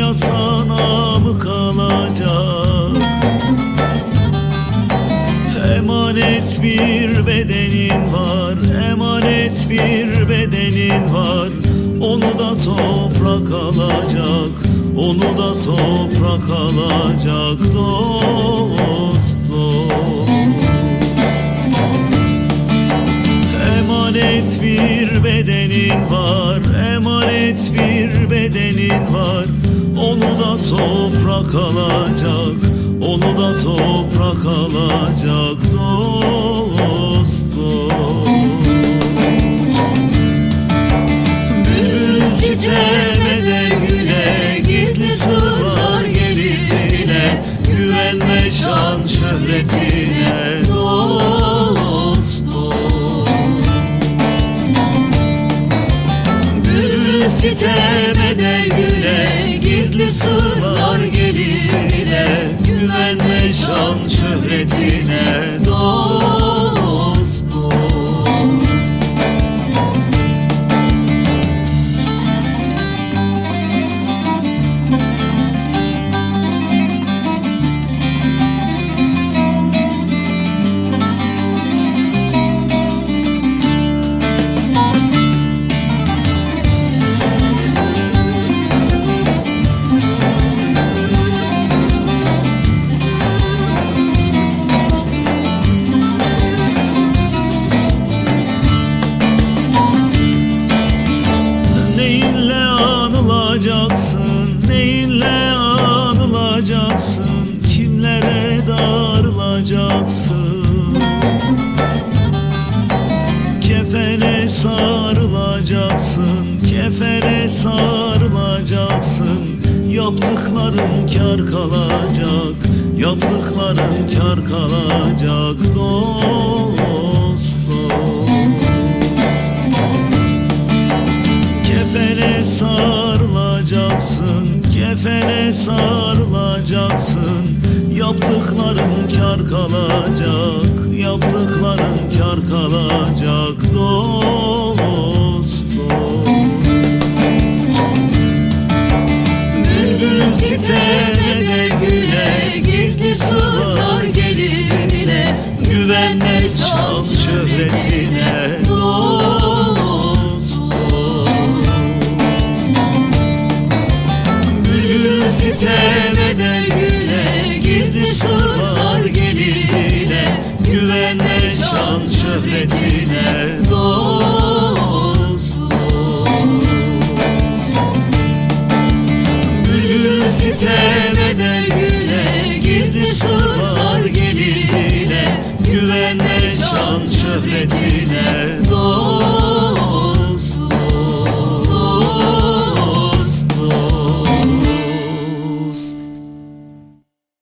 dünya sana mı kalacak? Emanet bir bedenin var, emanet bir bedenin var. Onu da toprak alacak, onu da toprak alacak dost, dost. Emanet bir bedenin var, emanet bir bedenin var. Onu da toprak alacak, onu da toprak alacak dost, dost. Bülbül sitem eder güle, gizli sırlar gelir eline. Güvenme şan şöhretine dost, dost. Bülbül sitem eder güle, gizli sırlar gelir eline. Güvenme şan şöhretine dost, dost. Neyinle anılacaksın, kimlere darılacaksın? Kefene sarılacaksın, kefene sarılacaksın. Yaptıkların kâr kalacak, yaptıkların kâr kalacak dost, dost. Kefene sarılacaksın, kefene sarılacaksın. Yaptıkların kâr kalacak, yaptıkların kâr kalacak dost, dost. Bülbül sitem eder güle, gizli sırlar gelir dile. Güvenme şan şöhretine dost, dost. Bülbül sitem eder güle, gizli sırlar gelir dile. Güvenme şan şöhretine dost, dost. Bülbül sitem eder güle, gizli sırlar gelir dile. Güvenme şan şöhretine